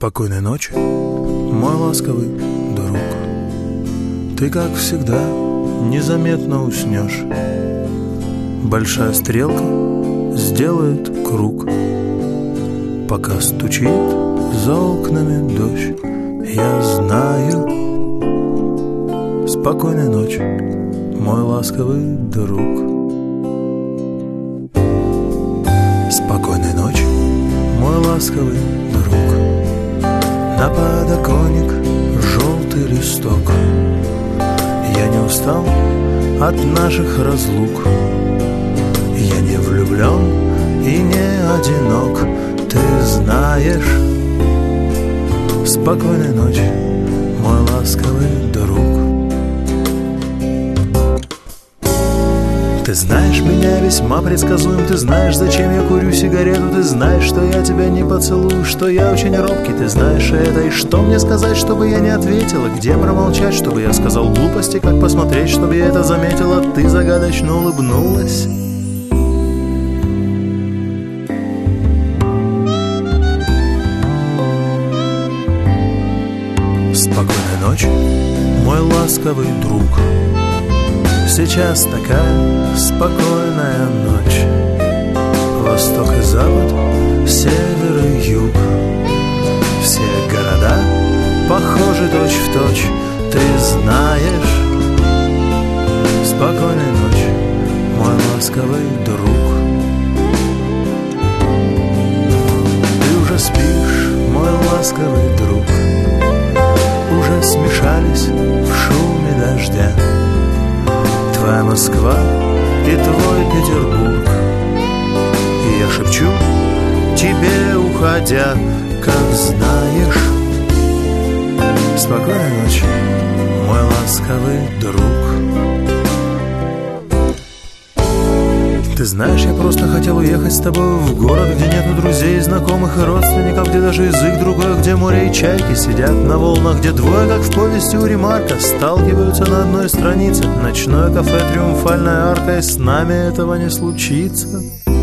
Спокойной ночи, мой ласковый друг. Ты, как всегда, незаметно уснешь. Большая стрелка сделает круг, пока стучит за окнами дождь. Я знаю. Спокойной ночи, мой ласковый друг. Спокойной ночи, мой ласковый друг. На подоконник желтый листок. Я не устал от наших разлук. Я не влюблен и не одинок. Ты знаешь. Спокойной ночи, мой ласковый друг. Ты знаешь, меня весьма предсказуем. Ты знаешь, зачем я курю сигарету. Ты знаешь, что я тебя не поцелую, что я очень робкий. Ты знаешь это. И что мне сказать, чтобы я не ответила? Где промолчать, чтобы я сказал глупости? Как посмотреть, чтобы я это заметила? Ты загадочно улыбнулась. Спокойной ночи, мой ласковый друг. Сейчас такая спокойная ночь. Восток и запад, север и юг. Все города похожи точь-в-точь. Ты знаешь. Спокойной ночи, мой ласковый друг. Ты уже спишь, мой ласковый друг. Уже смешались в шуме дождя твоя Москва и твой Петербург. И я шепчу тебе, уходя, как знаешь. Спокойной ночи, мой ласковый друг. Ты знаешь, я просто хотел уехать с тобой в город, где нету друзей, знакомых и родственников, где даже язык другой, где море и чайки сидят на волнах, где двое, как в повести у Ремарка, сталкиваются на одной странице. Ночное кафе, триумфальная арка, и с нами этого не случится.